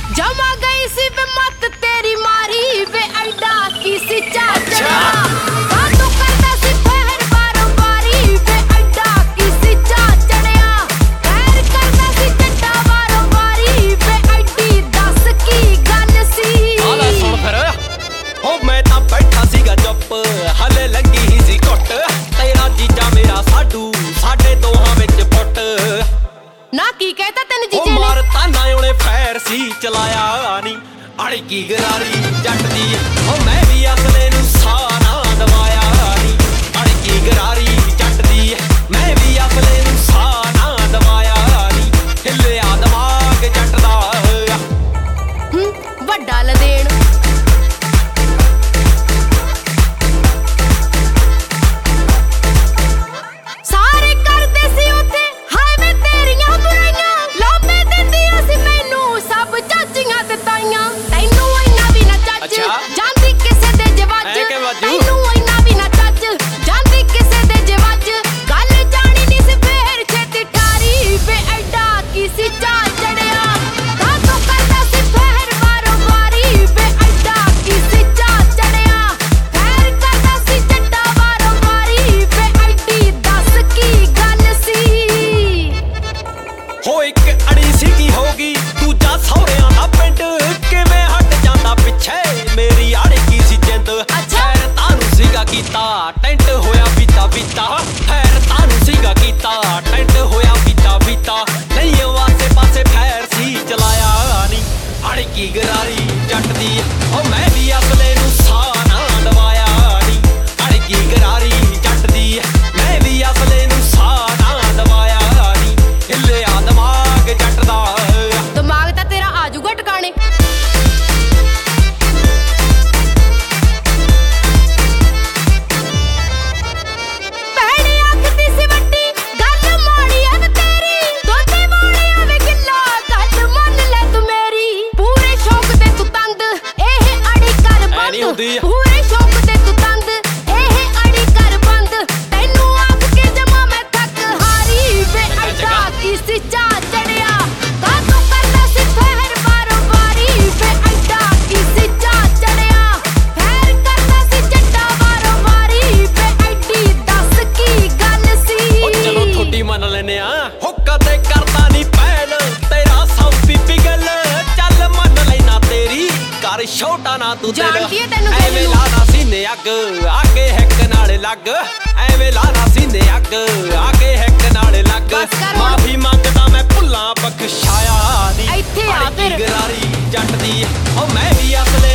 जमा गई सी वे मत तेरी मारी वे अड्डा की सी चाचड़ा बातों करता सी फेर बारों बारी वे अड्डा की सी चाचड़िया फेर करता सी चट्टा बारों बारी वे अड्डी दस की गल सी आला सुन फिर हो मैं तां बैठा सीगा चुप हले लगी ही सी घुट तेरा जीजा मेरा साडू साडे दोहां विच पुट ना की कहता तेन ओ जीजे ने मार ताना ओने फैर सी चलाया नी अड़की गरारी जट दी ओ मैं भी असले नू साना दवाया नी अड़की गरारी जट दी मैं भी असले नू साना दवाया नी हिलिया दिमाग जट दा वड्डा लदेण सारे करदे सी उत्थे हाय वे तेरियां बुराइयां लांबे दिंदियां सी मैनू सब चाचियां ते ताईयां तैनू इन्ना भी ना चच अच्छा। जांदी किसे दे जवाज है के वाजू? तैनू इन्ना भी ना चच जांदी किसे दे जवाज गल जानी नी सी फेर छेती ठारी वे एडा की सी चाल चढ़िया दातों करदा सी फेर बारों बारी वे एडा की सी चाल चढ़िया फेर करदा सी चट्टा बारों बारी वे एडी दस की गल सी हो एक अड़ी सी की होगी दूजा सौरियां दा पिंड किवें हट जांदा पिछे मेरी अड़की सी जिंद खैर तानू सीगा कीता टेंट होया पीता पीता खैर तानू सीगा कीता टेंट होया पीता पीता नहीं वासे पासे फैर सी चलाया नी अड़की गरारी जट दी ओ मैं भी असले नू साना दवाया नी अड़की गरारी जट दी मैं भी असले नू साना दवाया नी हिलिया दिमाग जट दा दिमाग ਤਾਂ ਤੇਰਾ ਆਜੂਗਾ ਟਿਕਾਣੇ ਭੈਣੇ ਆਖਦੀ ਸੀ ਵੱਡੀ ਗੱਲ ਮਾੜੀ ਐ ਵੇ ਤੇਰੀ ਦੋਤੇ ਵਾਲਿਆਂ ਵੇ ਗਿੱਲਾ ਗੱਲ ਮੰਨ ਲੈ ਤੂੰ ਮੇਰੀ ਪੂਰੇ ਸ਼ੌਕ ਤੇ ਤੂੰ ਤੰਦ ਇਹ ਅੜੀ ਕਰ ਨਹੀਂ ਹੁੰਦੀ ਬੰਦ ਆ। ਪੂਰੇ ਸ਼ੌਕ ਤੇ ਤੂੰ ਤੰਦ ਇਹ ਅੜੀ ਕਰ ਬੰਦ ਤੈਨੂੰ ਆਖ ਕੇ ਜਮਾ ਮੈਂ ਥੱਕ ਹਾਰੀ ਵੇ ਅੱਡਾ ਕੀ ਸੀ ਚਾਹ ਚੜਿਆ ਕਾਤੋਂ ਕਰਦਾ ਸੀ ਫੇਰ ਬਾਰੋਂ ਬਾਰੀ ਵੇ ਅੱਡਾ ਕੀ ਸੀ ਚਾਹ ਚੜਿਆ ਫੇਰ ਕਰਦਾ ਸੀ ਚੱਡਾ ਬਾਰੋਂ ਬਾਰੀ ਵੇ ਐਡੀ ਦਸ ਕੀ ਗੱਲ ਸੀ ਉਹ ਚਲੋ ਥੋੜੀ ਮੰਨ ਲੈਨੇ ਆ ਹੁੱਕਾ ਤੇ ਕਰਦਾ ਨਹੀਂ ਪਹਿਲ ਤੇਰਾ ਸੌਂਪੀ ਪਿਗਲ ਚੱਲ ਮੰਨ ਲੈਣਾ ਤੇਰੀ ਕਰ ਛੋਟਾ ਨਾ ਤੂੰ ਦਿਲ ਜਾਣਦੀ ਏ ਤੈਨੂੰ ਗੱਲ ਐਵੇਂ ਨੂੰ। ਲਾਣਾ ਸੀਨੇ ਅੱਗ ਆ ਕੇ ਹਿੱਕ ਨਾਲ ਲੱਗ ਐਵੇਂ ਲਾਣਾ ਸੀਨੇ ਅੱਗ ਆ ਕੇ ਹਿੱਕ ਨਾਲ ਲੱਗ ਬਸ ਕਰ ਹੁਣ। ਮਾਫੀ ਮੰਗਦਾ ਮੈਂ ਭੁੱਲਾਂ ਬਖਸ਼ਾਇਆ ਨਹੀਂ ਇੱਥੇ ਆ ਅੜਕੀ ਫਿਰ। ਗਰਾਰੀ ਜੱਟ ਦੀ ਉਹ ਮੈਂ ਵੀ ਅਸਲੇ